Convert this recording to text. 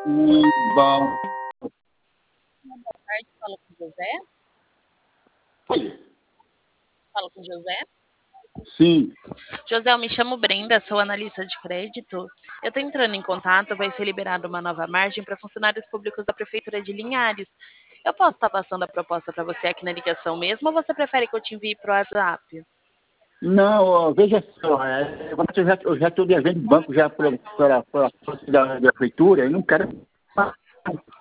Bom. Boa tarde, falo com o José. Oi. Falo com o José. Sim. José, eu me chamo Brenda, sou analista de crédito. Eu estou entrando em contato, vai ser liberada uma nova margem para funcionários públicos da Prefeitura de Linhares. Eu posso estar passando a proposta para você aqui na ligação mesmo, ou você prefere que eu te envie para o WhatsApp? Não, ó, veja só, eu já estou devendo banco já pela da prefeitura e não quero.